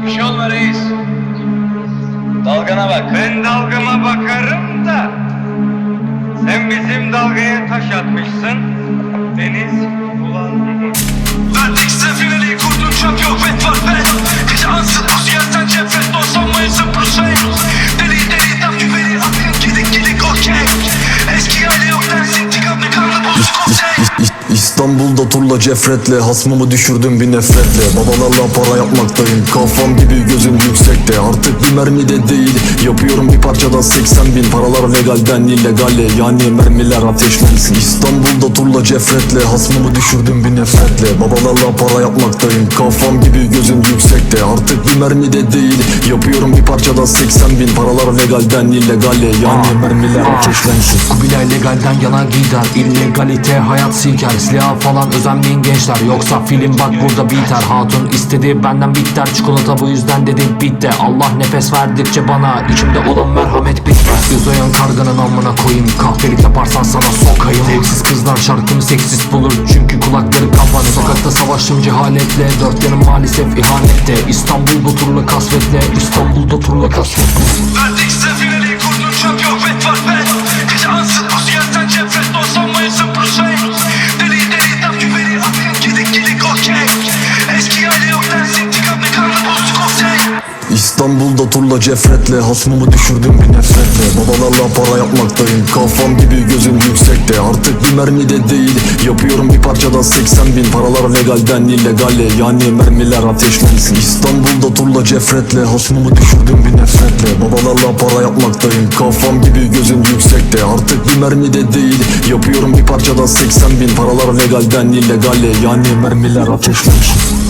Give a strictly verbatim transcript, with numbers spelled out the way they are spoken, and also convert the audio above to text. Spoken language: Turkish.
Bir şey olma reis. Dalgana bak. Ben dalgama bakarım da sen bizim dalgaya taş atmışsın. Deniz bulanmış. Vertex finali kurdun çöp yok vet var ben. Gece ansın buz yerden cephet olsam mayısın Bruce. Deli deli tam güveni akın gidik gidik okey. Eski hali yok dersin tikam ne kanlı bozuk okey. İstanbul'da turla cefretle hasmımı düşürdüm bir nefretle. Babalarla para yapmaktayım, kafam gibi gözüm yüksekte. Artık bir mermi de değil, yapıyorum bir parçada seksen bin. Paralar legalden illegale, yani mermiler ateşlensin. İstanbul'da turla cefretle hasmımı düşürdüm bir nefretle. Babalarla para yapmaktayım, kafam gibi gözüm yüksekte. Artık bir mermi de değil, yapıyorum bir parçada seksen bin. Paralar legalden illegale, yani mermiler ateşlensin. Kubilay legalden yana gider, illegalite hayat siker. Silah falan özenmeyin gençler, yoksa film bak burada biter. Hatun istedi benden bitter, çikolata bu yüzden dedi bitti. Allah nefes verdikçe bana içimde olan merhamet bitmez. Uzayan karganın amına koyayım, kahpelik yaparsan sana sokayım. Sevsiz kızlar şarkımı seksist bulur çünkü kulakları kapanır. Sokakta savaştım cehaletle, dört yanım maalesef ihanette. İstanbul'da turla kasvetle, İstanbul'da turla kasvetle. Vertex finali kurdun çöp yok vet var ben. Gece ansın buz yerden cephet olsam mayısın Bruce. Deli deli tam güveni akın gidik gidik okey. Eski hali yok dersin tikam ne kanlı bozuk okey. İstanbul'da turla cefretle hasmımı düşürdüm bir nefretle. Babalarla para yapmaktayım, kafam gibi gözüm yüksekte. Artık bir mermi de değil, yapıyorum bir parçada seksen bin. Paralar legalden illegale, yani mermiler ateşlensin. İstanbul'da turla cefretle hasmımı düşürdüm bir nefretle. Babalarla para yapmaktayım, kafam gibi gözüm yüksekte. Artık bir mermi de değil, yapıyorum bir parçada seksen bin. Paralar legalden illegale, yani mermiler ateşlensin.